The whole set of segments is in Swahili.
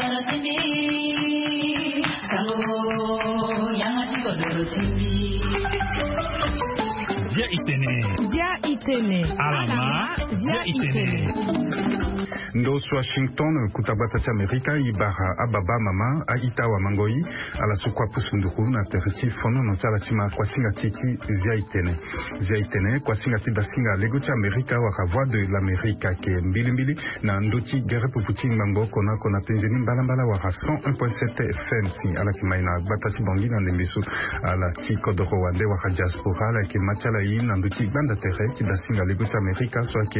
Ndos Washington kutabata cha Amerika ibaha ababa mama aita wa mangoi ala sukwa pusunduru na teriti fono no chala chima kwa singa titi zia itene kwa singa tiba singa lego cha Amerika wa voix de l'America ke mbili na ndoti gere puputi mambo kona penzeni mbala wa 101.7 FM si ala kimaina batati bongi na ndemesu ala chiko do Rwanda wa diaspora ala ke machala yi na ndoti banda tere tiba singa lego cha Amerika so ke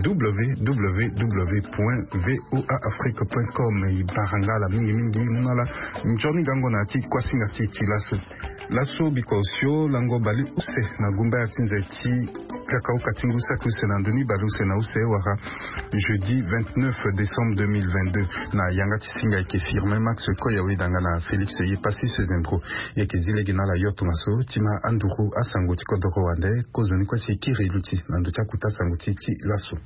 www.voaafrique.com ibarangala mingi nala njoni gango na ti kwa singa ti laso bikosyo lango bali use na gumba ya tinze ti kakao katingu sakuse na ndoni baluse na use waka jeudi 29 décembre 2022 na yanga ti singa ke firme Max Koyawe danga na Félix yi passi sezembro yeke zilege na la yoto maso tima anduru asango ti kodoro wande kozoni kwa si kiriluti na ndocha kuta sango ti laso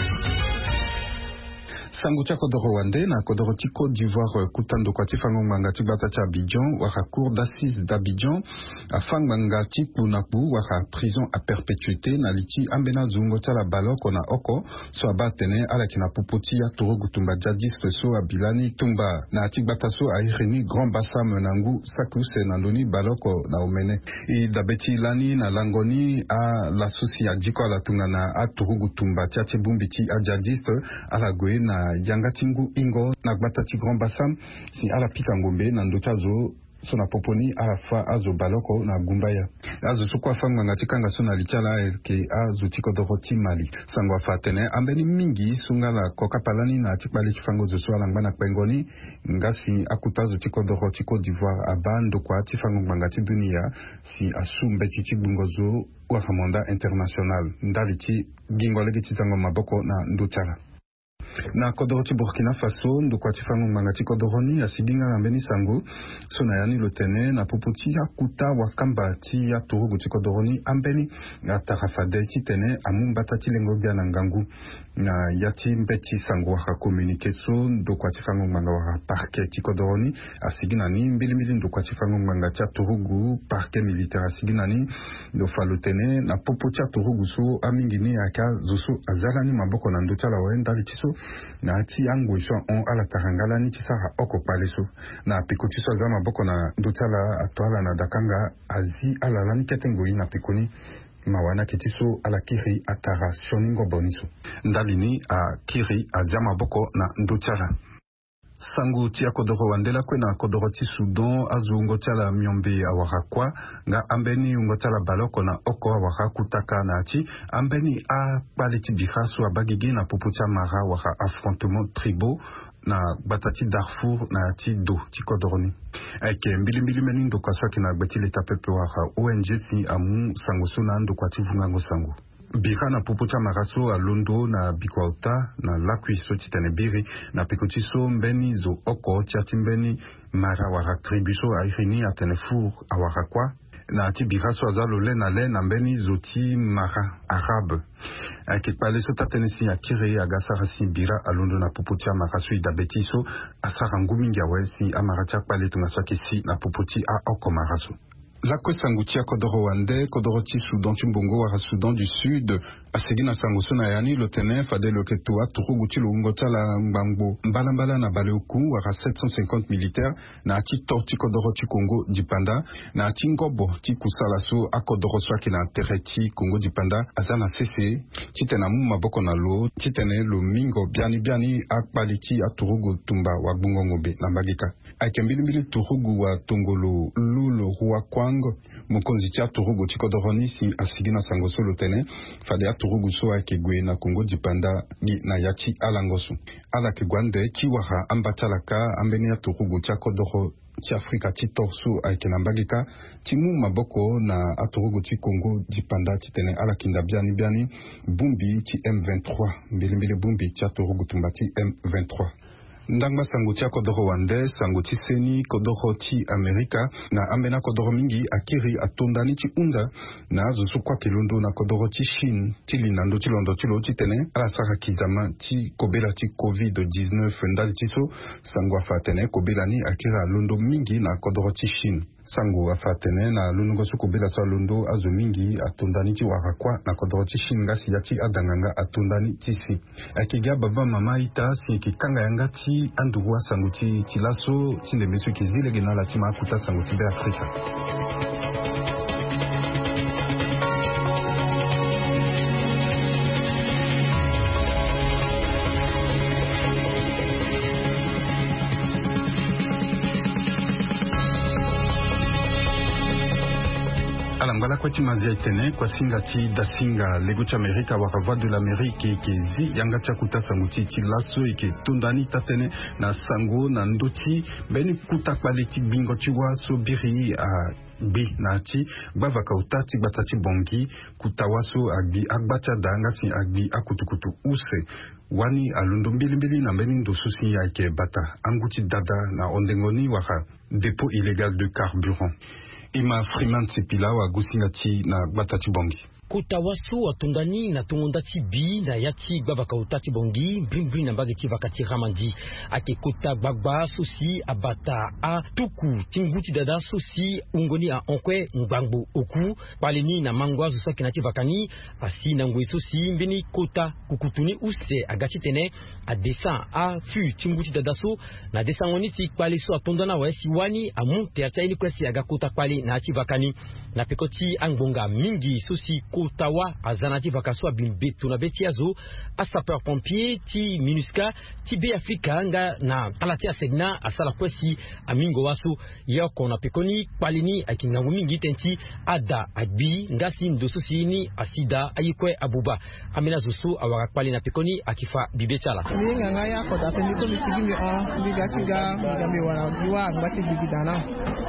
sangu cha kodoro wande na kodoro ti Côte d'Ivoire kutando kwa tifango manga ti bata cha Abidjan waka cour d'assises d'Abidjan afang manga ti kunaku waka prison à perpétuité na liti ambena zungo cha la baloko na oko so abatene ala kina popoti ya toro gutumba jadis so abilani tumba na ti bata so a irini grand bassam nangu sakuse na loni baloko na omene i dabeti lani na langoni a la sosi ya jiko ala tunga na a toro gutumba ti bumbi ti a jadis ala goe na yanga tingu ingo na gbata ti grand bassam si ala pika ngombe na ndocha zo so na poponi ala fa azo baloko na gumbaya azo sukwa fanga ngati kanga so na lichala ke azo tikodoro ti mali sangwa fatene ambeni mingi sunga la koka palani na tikpali tifango zo so ala ngana pengoni ngasi akutazo tikodoro ti Côte d'Ivoire abando kwa tifango ngati dunia si asumbe ti bungozo wa hamonda international ndali ti gingolege ti tango maboko na ndochala na kodoro ti Burkina Faso ndokwa tifango mangati kodoroni asidinga na mbeni sango so na yani lotene na puputi ya kuta wakamba ti ya turugu ti kodoroni ambeni ya tarafade ti tene amumbata ti lengo bia na ngangu na yati mbeti sango waka communique so ndokwa tifango manga waka parquet ti kodoroni asigina ni mbili ndokwa tifango manga ti turugu parquet militaire asigina ni do falotene na puputi ya turugu so amingini aka zoso azalani maboko na ndochala wenda litiso na ti yango so on ala tarangala ni ti sara oko paleso na pikoti so zama boko na ndochala atwala na dakanga azi ala lani ketengo na pikoni mawana ketiso ala kiri atara shoningo boniso ndalini a kiri azama boko na ndochala sangu tia kodoro wandela kwena kodoro ti Sudan azungo chala myombe awarakwa nga ambeni ungo chala baloko na oko awara kutaka na ati ambeni a paleti bihasu abagigi na pupucha mara waka affrontement tribaux na batati Darfour na ati do ti kodoroni eke mbili meni ndo kwa swaki na gbeti leta pepe waka ONG si amu sangu suna ndo kwa ti vungango sangu bira na pupucha maraso a londo na bikwauta na lakwi so titane biri na pikoti so mbeni zo oko tiati mbeni mara wara tribuso a irini atene four a wara kwa na ati bira so azalo le na mbeni zo ti mara arabe ake pale so tatene si a kire agasara si bira a londo na pupucha maraso idabeti so asara ngumingi awe si amara tia pale tunga swaki si na puputi a oko maraso la kwesangutia kodoro wande kodoro ti Sudan ti mbongo wara Sudan du Sud asigina sanguso na yani lotene fade loketo aturugu ti lungo tala mbangbo mbala na baleuku wara 750 militaires na ati tor ti kodoro ti Congo dipanda na ati ngobo ti kusala so akodoro swaki na tere ti Congo dipanda azana sese ti tene amu maboko na lo ti tene lo mingo biani akpali ti aturugu tumba wa bungo ngobe na mbagika ake mbili turugu wa tongolo lulo huwa kwango mokonzi ti aturugu ti kodoroni si asigina sangoso lotene fade aturugu so ayeke gue na Congo dipanda na ya ti alangoso ala ke gwande ti wara ambatalaka ambeni aturugu ti akodoro ti Afrika ti torso ayeke na mbagika ti mu maboko na aturugu ti Congo dipanda ti tene ala kinda biani bumbi ti M23 mbili bumbi ti aturugu tumba ti M23 ndangba sanguti kodoro wande sanguti seni kodoro ti Amerika na ambena kodoro mingi akiri atondani ti unda na zusu kwa kilundo na kodoro ti Chine ti linando ti londo ti lo ti tene ala sara kizama ti kobela ti COVID-19 ndali ti so sangu afatene kobela ni akiri alondo mingi na kodoro ti Chine sangu afatene na lunungo su kobela sa londo azo mingi atondani ti warakwa na kodoro ti Chine ngasi ya ti adanganga atondani ti si akiga baba mama ita si ki kanga yanga ti anduwa sangu ti laso ti le mesu ki zile gena la ti makuta sangu ti be Afrika. Alangala kwa ti mazia itene kwa singa ti da singa lego ti Amerika waka voix de l'Amérique ke zi yanga ti akuta sangu ti laso ike tondani tatene na sango na ndoti beni kuta kpale ti bingo ti wa so biri a gbe na ti gbava kauta ti gbata ti bongi kuta waso agbi agbata da nga ti agbi akutukutu use wani alundo mbili na mbeni ndo susi ya ike bata anguti dada na ondengoni waka dépôt illégal de carburant. Ima Freeman Tsipila wa Gusingati na Batati Bongi. Kutawasu atundani na tungondati bi na yati gbava kautati bongi brimbri na mbage ti vakati ramandi ake kota gbagba sosi abata a tuku tinguti dada sosi ungoni a onkwe ngbangbo oku palini na mangwa zusa kinati vakani asi na ngwe sosi mbeni kota kukutuni use agati tene a desa a fu tinguti dada so na desa ngoni ti kwali so atundana wa esi wani amu te achaini kwesi aga kota kwali na ati vakani na pekoti angbonga mingi sosi Ottawa azanati vakaswa bimbe tuna beti azo a sapeur pompier ti MINUSCA ti be Afrika nga na alati asegna asala kwesi amingo waso ya kona pekoni palini akinangu mingi tenti ada agbi ngasi ndoso sini asida ayikwe abuba amena zoso awara palina pekoni akifa bibe chala nga nga ya kota pendi ko misigimbe on bigatiga bigambe wana duwa bati bigidana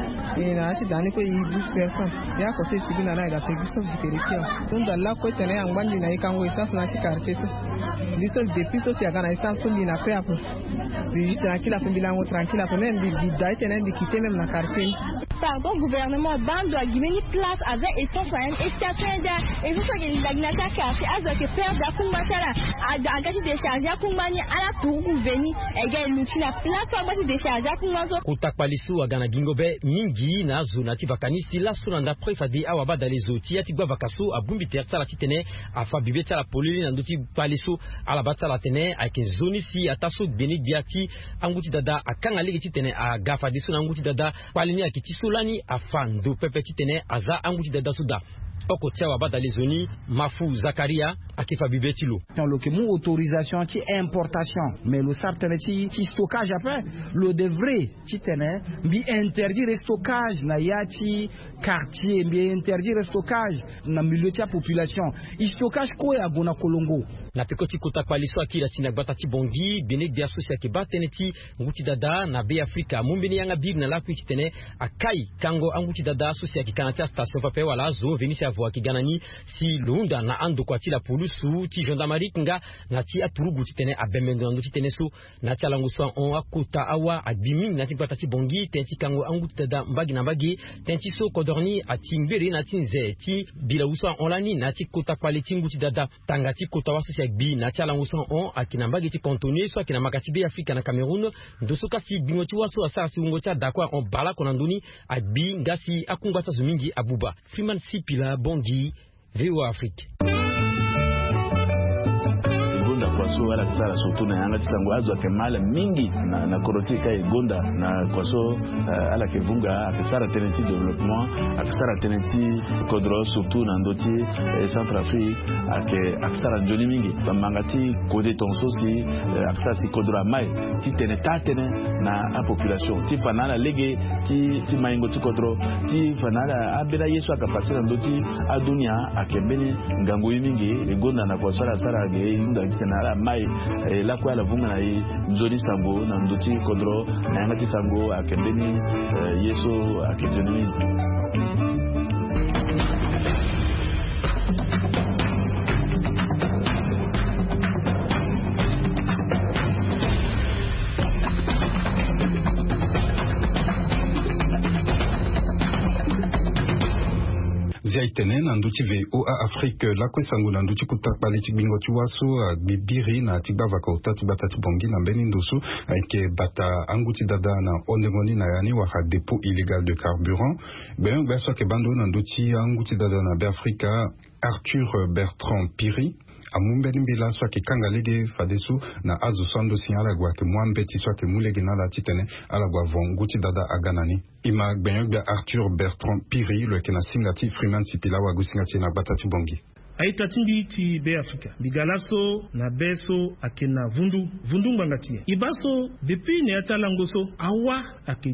ina ci dani ko yi 10 personnes ya ko se sigina na ga pegiso biterisia tunda la ko tene angbanji na ikango isas na ci quartier so biso depuis so si agana isas so ni na pe apo bi juste na kila pembi lango tranquille apo même bi dai tene bi quitter même na quartier. Pardon, gouvernement bando a gimeni place avec et son foyer et statenda et so que l'agnata quartier azo que perdre da kumbachala a gachi décharger kumbani ala tout veni e ga lutina place pour gachi décharger kumbazo kutakpalisu agana gingobe mingi na zona ti vakanisi la sunanda prefadi awaba dalezo ti ati gba vakasu abumbi tertsala titene afa bibe tsala polili na ndoti palisu ala batsala tene ake zoni si ataso beni biati anguti dada akanga legi titene a gafa disu na anguti dada palini akiti sulani afa ndo pepe titene aza anguti dada suda oko tiawa bada les zoni Mafu Zakaria akifa bibetilo le que mon autorisation ti importation mais le sartene ti stockage après le devrait ti tene bi interdire le stockage na yati quartier bi interdire le stockage na milieu ti population i stockage ko ya gona kolongo na pekoti kota kwaliso akira sinagbata ti bongi benek bi associé ke bateneti nguti dada na be Afrika mumbini yanga bib na lakwi ti tene akai kango anguti dada associé ki kanati station pape wala zo venisi voa ki ganani si lunda na ando kwa ti la polusu ti gendarmerie kinga na ti aturugu ti tene abemendo ando ti tene so na ti alangu so on akota awa abimi na ti pata ti bongi tenti kango anguti dada mbagi na mbagi tenti so kodorni ati mbere na ti nze ti bila uso on lani na ti kota kwali ti nguti dada tanga ti kota waso si agbi na ti alangu so on akina mbagi ti cantonné so akina makati be Afrika na Cameroun ndoso kasi bingo ti waso asa si ungo ti adakwa on bala konanduni agbi ngasi akungwata zumingi abuba Freeman Sipila bongi VOA Afrique. Kwaso ala kisara surtout na yanga tisango azo akemala mingi na korotika egonda na kwaso ala kevunga akisara teneti développement akisara teneti kodro surtout na ndoti Centrafrique akisara njoni mingi bamangati kode tonso si akisara si kodro mai ti tene tatene na a population ti fanala lege ti maingo ti kodro ti fanala abela yesu akapasira ndoti adunia akembeni ngango mingi egonda na kwaso ala sara ge inda na mai la kwa la vunga na nzoni sango na ndoti kodro na yangati sango akembeni yeso akembeni itene na nduchi VOA Afrique la kwesangu na nduchi kutakpali chibingo chiwaso bibiri na tibava kauta tibata tibongi na beni ndusu ke bata anguti dada na ondengoni na yani waka dépôt illégal de carburant ben beso ke bando na nduchi anguti dada na Afrika Arthur Bertrand Piri amumbeni mbila swa ki kangalege fadesu na azu sando sinyala gwa ke mwambeti swa ke mulege na la titene ala gwa vonguti dada aganani ima gbenyogba Arthur Bertrand Piri le kena singati Freeman Sipila wa gusingati na batati bongi aita timbi ti be Afrika bigalaso na beso akena vundu ngangati ibaso depuis ne atalangoso awa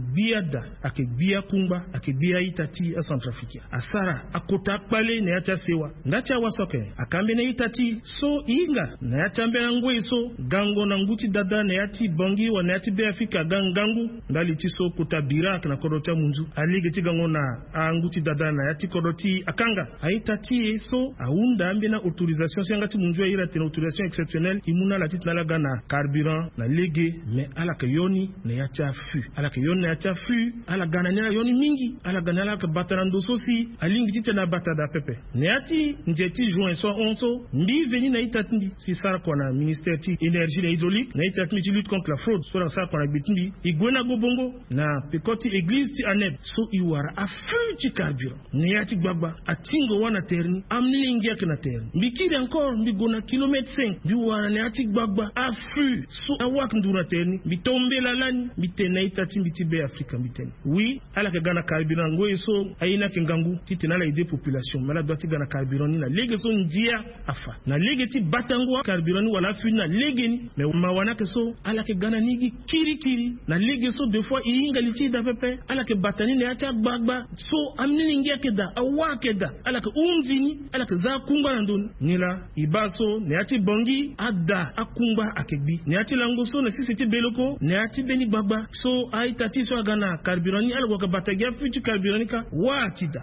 akebia kumba akebia itati a Centrafrique asara akota kpale ne atasewa ngacha wasoke akambe ne itati so inga ne atambe ngweso gango na nguti dada ne ati bongi wa ne ati be Afrika gangangu ngali ti so kutabira na korota munzu alige ti gango na nguti dada na ati koroti akanga aitati so ndambe na autorisation singati munjwa ira tena autorisation exceptionnelle imuna la titna la gana carburant na lege mais ala kayoni na yacha fu ala kayoni na yacha fu ala gana na yoni mingi ala gana la ka batarando sosi alingi titna batada pepe ne ati njeti juin so onso mbi veni na itatindi si sara kwa na ministère ti énergie na hydraulique na itatmi ti lutte contre la fraude so sara kwa na bitindi igwena gobongo na pekoti église ti aneb so iwara afu ti carburant ne ati gbagba atingo wana terni amlingi na terre mbikiri encore mbigona kilomètre 5 biwana ne ati gbagba afu so awak nduna terni bitombe la lani bitena itati mbitibe Afrika bitena oui ala ke gana carburant ngo eso ayina ke ngangu titina la idée population mala doiti gana carburant ni na lege so ndia afa na lege ti batango carburant ni wala fina lege ni mais mawana ke so ala ke gana nigi kiri na lege so deux fois inga liti da pepe ala ke batani ne ati gbagba so amni ngia ke da awake da ala ke unzini ala ke za kumba na ndoni nila ibaso ne ati bongi ada akumba akegbi ne ati langoso na sisi ti beloko ne ati beni gbagba so aitati so agana carburant ni algo ka batagia futu carburant ka watida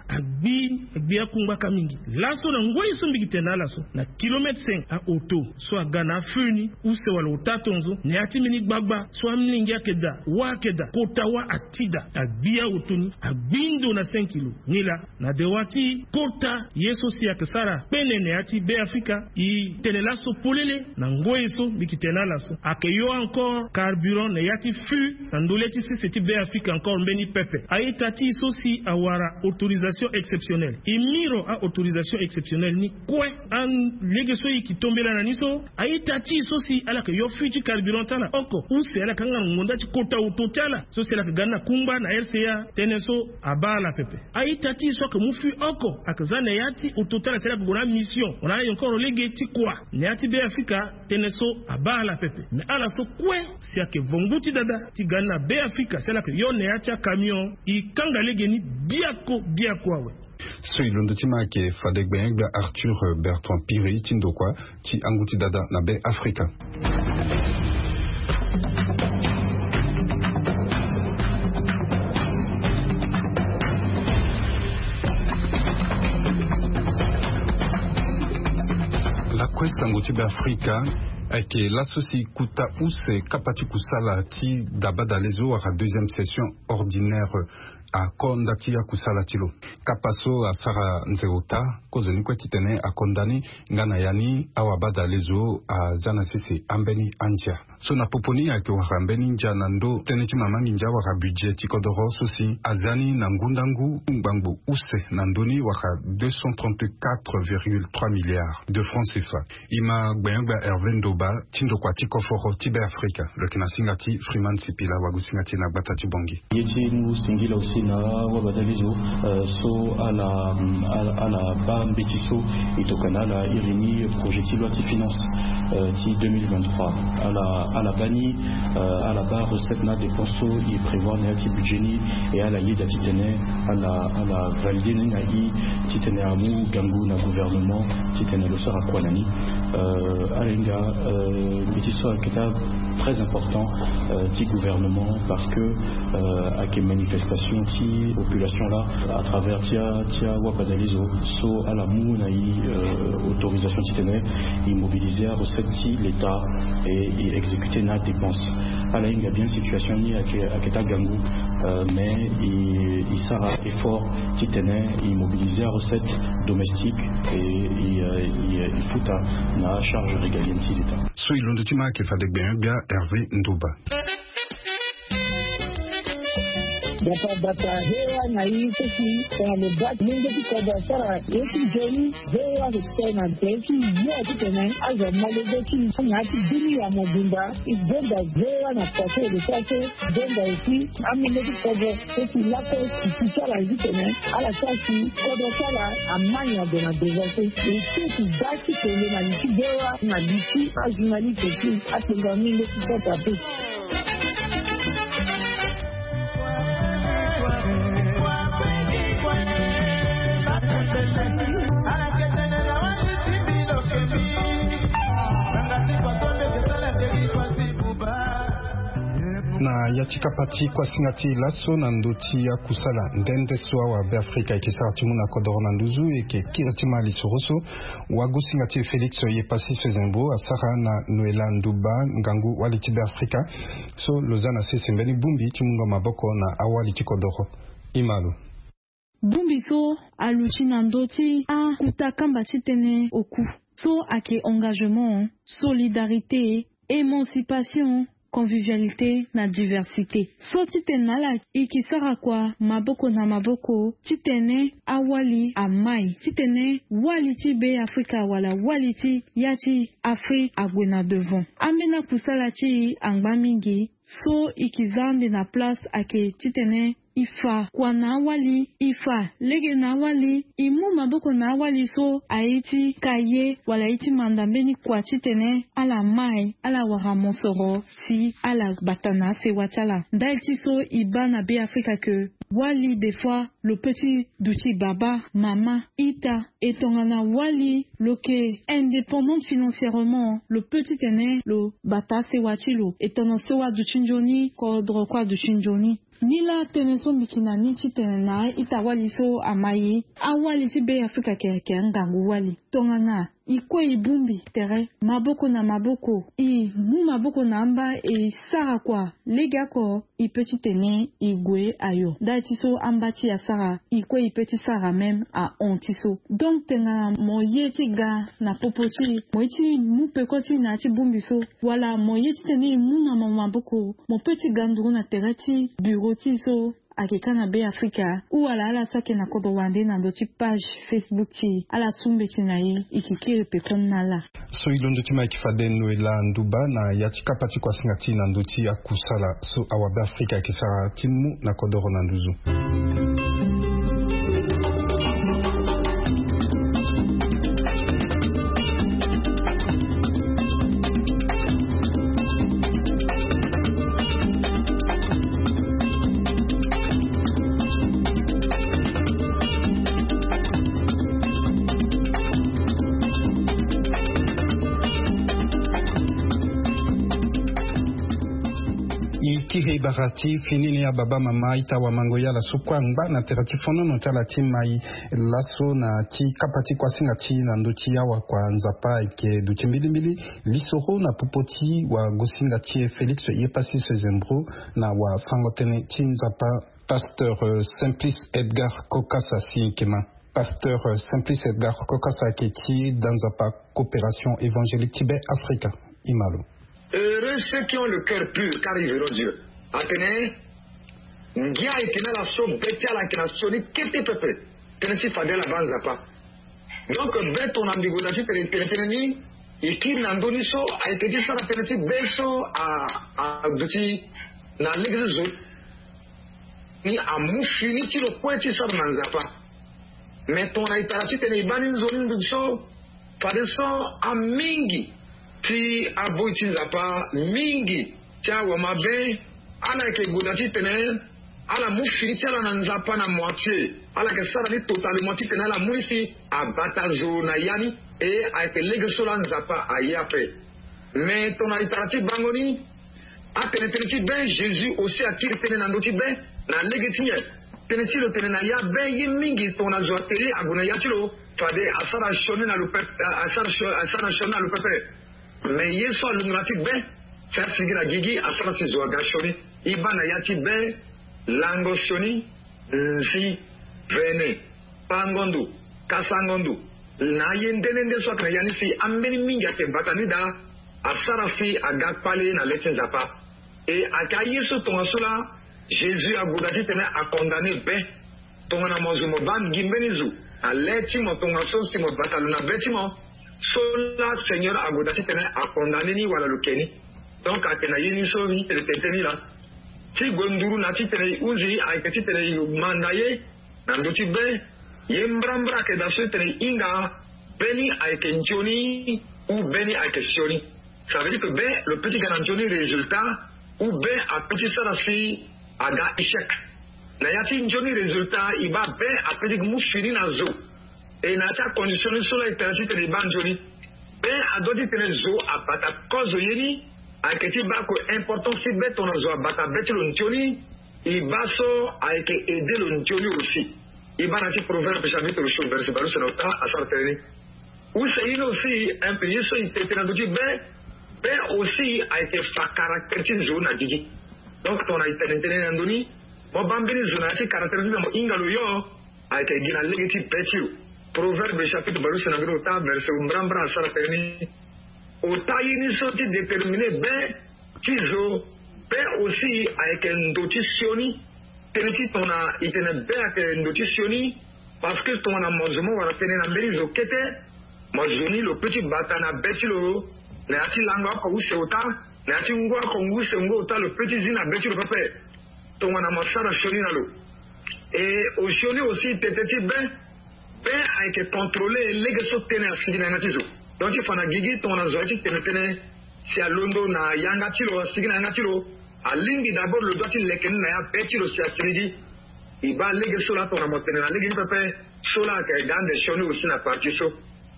agbi akumba kamingi laso na ngoi so mbigitena laso na kilomètre 5 a auto so agana funi use wala utatonzo ne ati mini gbagba so amningi akeda wakeda kotawa atida agbi autoni agbindo na 5 kilo nila na dewati kota yeso si akesara pene ne ati be Afrika i tenelaso polele na ngoyeso bikitena laso akeyo encore carburant ne yati fu na ndoleti sisi be Afrika encore mbeni pepe aitati sosi awara autorisation exceptionnelle imiro a autorisation exceptionnelle ni kwe an legeso ikitombela na niso aitati sosi ala ke yo futu carburant tala oko use ala kanga ngonda ti kota utotala sosi ala kagana kumba na RCA teneso abala pepe aitati so ke mufu oko akazana yati utotala sela kugona mission on a encore lege ti kwa ne ati be Afrika teneso abala pepe me ala so kwe si ake vonguti dada ti gana be Afrika sela ke yo ne ati camion i kanga lege ni biako awe so ilondo tima ke fadegbe Arthur Bertrand Piri tindokwa ti anguti dada na be Afrika. Kwesango ti be Afrika ake lasosi kuta use kapati kusala ti dabada lezo waka deuxième session ordinaire a konda ti ya kusala tilo kapaso a sara nzeota kozoni kwe titene a kondani ngana yani awa bada lezo a zana sisi ambeni anja so na poponi ake waka ambeni nja na ndo tene ti mamangi nja waka budget ti kodoro sosi azani na ngundangu ngbangu use na ndoni waka 234,3 milliards de francs CFA ima gbenyogba Hervé Ndoba tindo kwa tiko foro ti be Afrika le kinasinga ti Freeman Sipila wagusinga ti na gbata ti bongi yeti nu singila aussi na wabadalizo so ala bambetiso itokana la irini projet loi de finance ti 2023 à la bani à la barre recette na dépenses il prévoit na ti budget ni et à la yeda titene à la valider na i titene amu gangu na gouvernement titene le sera quoi nani alenga betiso aketa très important ti gouvernement parce que à quelle manifestation ti population là à travers tia wapadalizo so à la mouna autorisation titene immobiliser recette ti l'état et exécuter na dépense à la inga bien situation ni à keta gangu mais il sera effort qui tenait, il mobilisait recettes domestiques et il faut na charge régalienne de l'État. So ilondo tima ke fadek bien Hervé Ndouba. Bata hewa na hii kesi kwa mbaki mingi kwa biashara yetu jeni hewa kutena teki yote tena aza malezi ngati dini ya mabunda ibenda hewa na pate de pate benda eti amene kwa kesi lako kisara zitene ala sasi kwa sala amanya de na devote eti baki tele na hewa na disi azunali kesi atenga mingi kwa tape. Na yatika pati kwa singati laso na ndoti ya kusala ndende soa wa Afrika ikisara timu na kodoro na nduzu eke kiratima lisoroso wagu singati Felix ye pasi sezembo asara na Noela Nduba ngangu waliti Afrika so lozana sembeni bumbi timunga maboko na awali tikodoro imalo bumbi so aluchi na ndoti a kutakamba titene oku so ake engagement solidarité émancipation convivialité na diversité. So titenala ikisara kwa maboko na maboko titene awali amai titene waliti be Afrika wala waliti yati Afrika agwena devant. Amena kusala chi angba mingi so ikizande na place ake titene ifa kwa na awali ifa lege na awali imu maboko na awali so aiti kaye wala iti mandambeni kwa titene ala mai ala waramonsoro si ala batana se wachala ndaiti so ibana be Afrika que wali des fois le petit douti baba mama ita etongana wali loke indépendante financièrement le petit ene lo bata se wachilo etona so wa duchinjoni kodro kwa duchinjoni nila teneso mikina nichi tenena ita wali so amayi awali ti be Afrika ke ngangu wali tongana ikwe ibumbi tere maboko na maboko i mu maboko na amba e sara kwa lega ko i petit tene igwe ayo dati so amba ti asara ikwe i petit sara même a ontiso donc tenga moye ti ga na popoti moiti mu pekoti na ti bumbi so wala moye ti tene mu na maboko mo petit ganduru na tere ti bureau ti so akekana be Afrika ou ala sake na kodo wande na doti page Facebook ti ala sumbe ti na ye ikikiri pekon na la so ilondo ti mai kifade Noela Nduba na yatika pati kwa singati na ndoti ya kusala so awa be Afrika kisara timu na kodoro na nduzu Kiri barati finini ya baba mama ita wa mangoya la sukwa ngba na teratifono no tala timai laso na ti kapati kwa singati na ndoti ya wa kwa nzapa ke duti mbili lisoro na popoti wa gosingati Felix ye pasi sezembro na wa fangotene ti nzapa pasteur Simplice Edgar Kokasa sinkema pasteur Simplice Edgar Kokasa keti dans nzapa coopération évangélique Tibet Africa imalo. Heureux ceux qui ont le cœur pur, car ils verront Dieu. Atene, ngia ikina la so betia la kina soni kete pepe. Tenesi fadela banza pa. Donc beto na mbigulashi teneni ikir na ndoni so aitedi sara tenesi beso a duti na legrezo ni amufini ti lo kweti sara manza pa. Mais ton aitarashi tene ibani nzoni so fadeso a mingi ti aboiti nzapa mingi tia wa mabe ala ke godati tene ala mu fini tia na nzapa na moitié ala ke sara ni totalement ti tene ala muisi abata zona yani et a été légué sur la nzapa ayape mais ton aitarati bangoni a tene ti ben Jésus aussi a tir tene na ndoti ben na légué ti tene ti lo tene na ya ben yi mingi ton azoteri aguna ya ti lo fade asara shone na lo pepe asara shone na lo pepe mais yeso alungrati be faire sigila gigi asara si zoaga shoni ibana yati be Langosoni, Nzi, Vene, Pangondu, Kasangondu, Nayendende Swaka Yanisi, Ambeni Minga Batanida, Asarafi, Agapale, na Letin Zapa. Et à Kayesu Tongasula, Jésus a Goudati tene a condamné Ben, Tongana Mozumo Ban Gimbenizu, a Letimo Tongaso, Simo Bataluna Betimo, Sola Seigneur a Goudati tene a condamné ni Wala Lukeni. Donc à Tenayini Sovi, le Teteni là. Si Gonduru Nati Tene Uzi, a été Tene Mandaye, Nanduti Ben, Yembrambra Kedasu Tene Inga, Beni a été Ntioni, ou Beni a été Sioni. Ça veut dire que Ben, le petit Ganantioni, résultat, ou Ben a petit Sarasi, a ga échec. Na yati Ntioni, résultat, il va Ben a petit Mouchini Nazo. Et n'a pas conditionné sur la éternité de Banjoni. Ben a donné Tene Zo a Bata Kozoyeni. Aketi bako important si beto na zo bata beti lo ntioni ibaso aike aider lo ntioni aussi ibana ti proverbe chapitre le chou verset balu senota asarteni ou c'est une aussi un pays so itete na doji be aussi aike fa caractère zona digi donc ton a itene na ndoni mo bambini zona ti caractère mo ingalo yo aike gina legiti beti proverbe chapitre balu senota verset umbrambra asarteni Otayini sont déterminés, ben, Tizo, ben aussi avec un notitioni, teneti ton a été ben avec un notitioni, parce que ton a mangement va tenir la mairie au kete, mangoni le petit batana betilo, n'ati langwa kongu se ota, n'ati ngwa kongu se ngota le petit zina betilo papa, ton a mangé choni nalo. Et au choni aussi teteti ben avec contrôler les gens tenir à signer na tizo. Donc il faut na gigi ton azoati tenetene si à Londo na yanga tilo sigina na tilo a lingi d'abord le doit il leken na ya petilo si a tridi il va lege sola ton na motene na legi pepe sola ke gande shoni aussi na parti so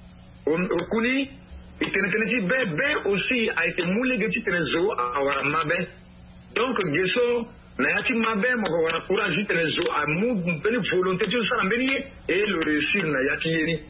okuni il tenetene ti be aussi a été moulé geti tenezo a wara mabe donc geso na yati mabe mo wara courage tenezo a mu beni volonté tu sala beni et le réussir na yati yeni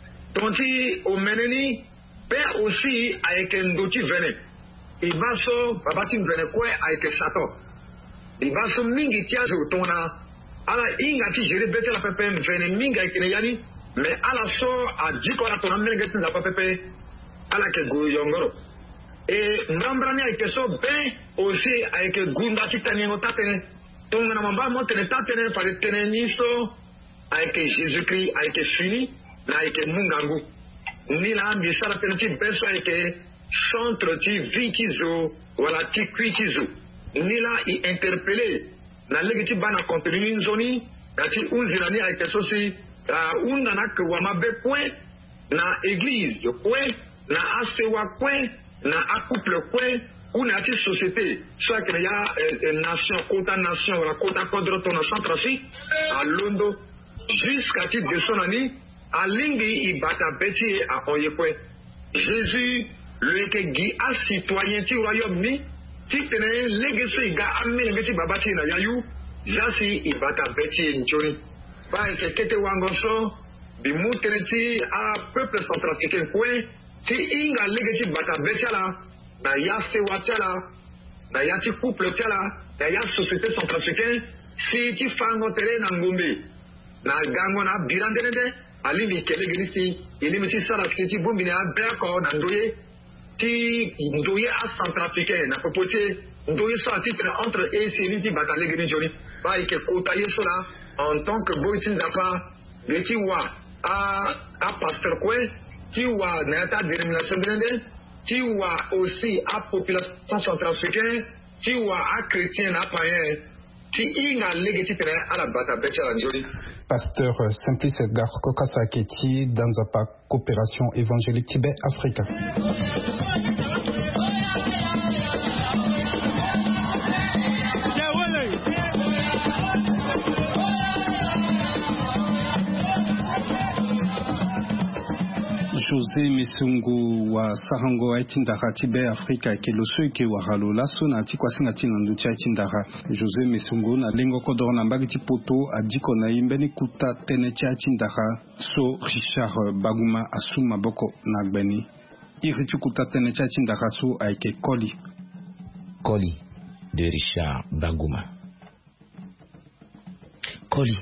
Tonti au meneni, père aussi avec un doti vene. Il va so, babati vene quoi avec Satan. Il va so mingi tiazo tona. Ala inga ti jere bete la pepe vene minga avec yani, mais ala so a diko la tona minga ti la pepe. Ala ke go yongoro. Et mrambrani avec so ben aussi avec gunda ti tanyengo tatene. Tonga na mamba mo tene tatene fa tene niso avec Jésus-Christ avec fini. Na eke mungangu ni la bisala penati beso eke centre ti vikizo wala ti kwikizo ni la I interpellé na legiti bana contenu nzoni na ti unzirani eke sosi unda na kwama be point na église yo point na asewa point na couple point ou na ti société soit que ya nation kota nation wala kota kodro to na centrafrique à Londo jusqu'à ti de sonani Alingi i bata beti a oyekwe. Jésus, le ke gi a citoyen ti royaume ni, ti tene legeso i ga ame ngeti babati na yayu, jasi i bata beti nchoni. Ba ke kete wangoso, bi mu tene ti a peuple centrafricain kwe, ti inga legeti bata beti la, na ya sewa tela, na ya ti couple tela, na ya société centrafricain, si ti fango tere na ngombe, na gango na birandene Alimi kele genisi, ilimi si sara kiti bumbine a beko na ndoye, ti ndoye a centrafricain na popote, ndoye so a titre entre et ti batale geni joni, ba ike kotaye so la, en tant que boitin zapa, de ti wa a pasteur kwe, ti wa na yata dénomination de ti wa aussi a population centrafricain, ti wa a chrétien a païen, ti inga lege ti tere a la bata becha la joni. Pasteur Simplice Edgar Kokasaketi dans la coopération évangélique Tibet-Africa. José Mesungu wa Sarango Aitindara Tibet Africa ke loso ke wa halola so na ti kwasinga ti ndu cha Aitindara. José Mesungu na lengo kodoro na mbagi poto adiko na imbeni kuta tene cha Aitindara so Richard Baguma asuma boko na gbeni. Iri ti kuta tene cha Aitindara so aike Koli de Richard Baguma. Koli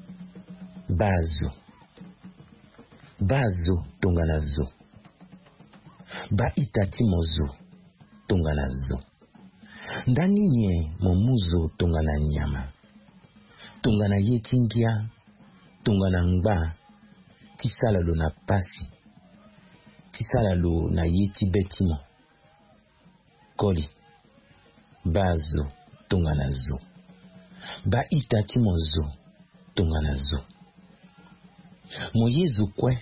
bazo tonganazo ba itati mozo tonganazo ndani nye momuzo tongana nyama tongana yetingia tongana ngba tisala lo na pasi tisala lo na yeti betimo. Koli bazo tonganazo ba itati mozo tonganazo moyezu kwe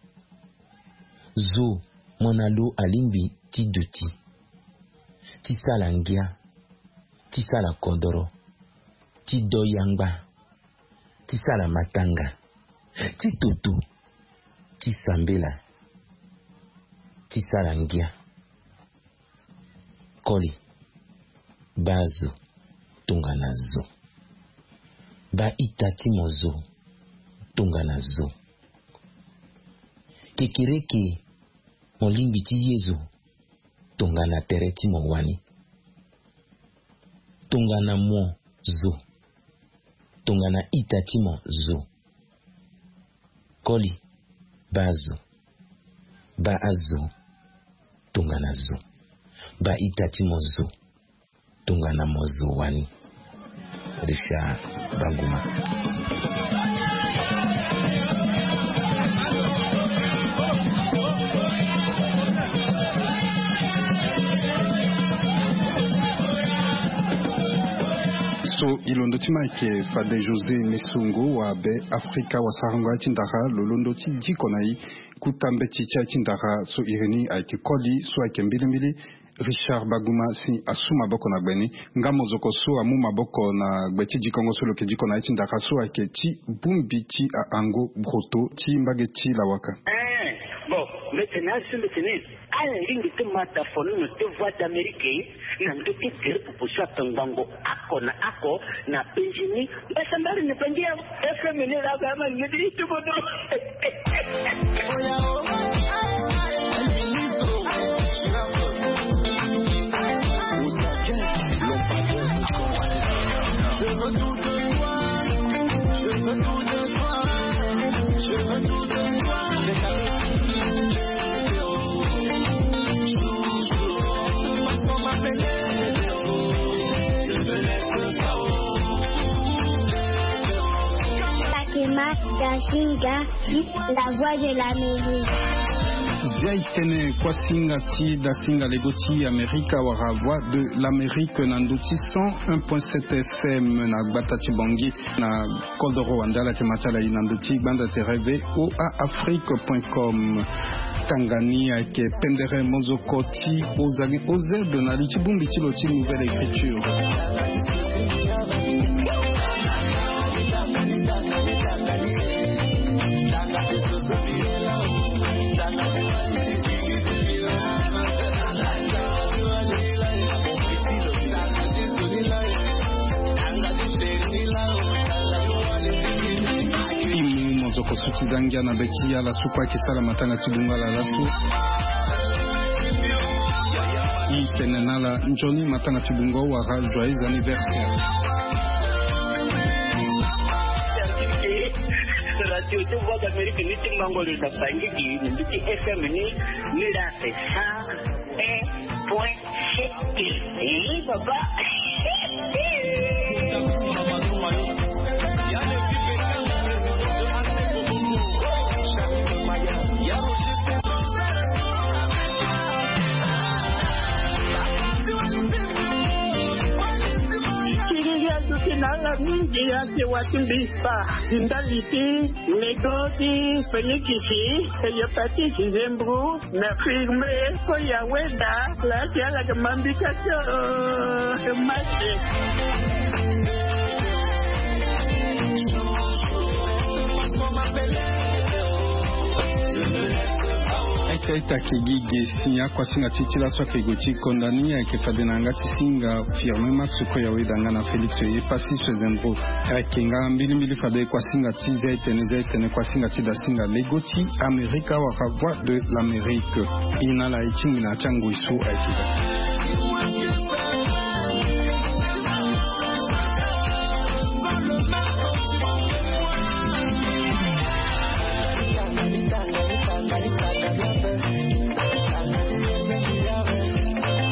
zo monalo alimbi tiduti tisala ngia tisala kodoro tidoyangba tisala matanga titutu tisambela tisala ngia. Koli bazo tonganazo ba itati mozo tonganazo kekireke molimbi ti yezu tongana tereti mowani tongana mo zo tongana itati mo zo. Koli bazo ba azo tonganazo ba itati mozo tongana mozo wani. Richard Baguma. So ilondotima ke Fade José Mesongo wa be Afrika wa saranga tindara lolondoti dikonai kutambe chicha tindara so ireni aiki kodi so aiki mbilimbili. Richard Baguma si asuma boko na gbeni ngamo zoko so amu maboko na gbeti jikongo so loke jikona iti ndaka so ake ti bumbi ti a ango broto ti mbage ti lawaka. Bon, maintenant sur le tennis, à la ligne de mata fonu no te voix d'Amérique na ndo te kere pupushwa tangango ako na Benjini basambari ne pandia FM ne la gama ngedi tu bodo. La voix de la musique. Zaitene kwa singa ti da singa legoti Amerika wara voix de l'Amérique nanduti 101.7 FM na Gbatachi Bangi na Kodoro Wandala ke matala inanduti banda tereve o a afrique.com. Tangania ke pendere mozoko ti ozali ozer de na lichi bumbi ti loti nouvelle écriture. Zoko suti dangia na bekia la supa kisala matanga tibunga la lasu I tenenala njoni matanga tibunga wara joyeux anniversaire. Radio te voix d'Amérique ni timbango le tapangi ki ndi FM ni la ça et baba nanga mingi yake watimbisa indaliti negoti fenikisi eyopatisi zembru na firme ko ya weda la tiala kamambikacho mate Kaita kigige sinya kwa singa titila so kegoti kondani ya kefadenanga tisinga firme max ko ya wedanga na Felix ye pasi sezembro kenga mbili fade kwa singa tize tene kwa singa tida singa legoti Amerika wa voix de l'Amérique ina la ichimina chango isu aikida.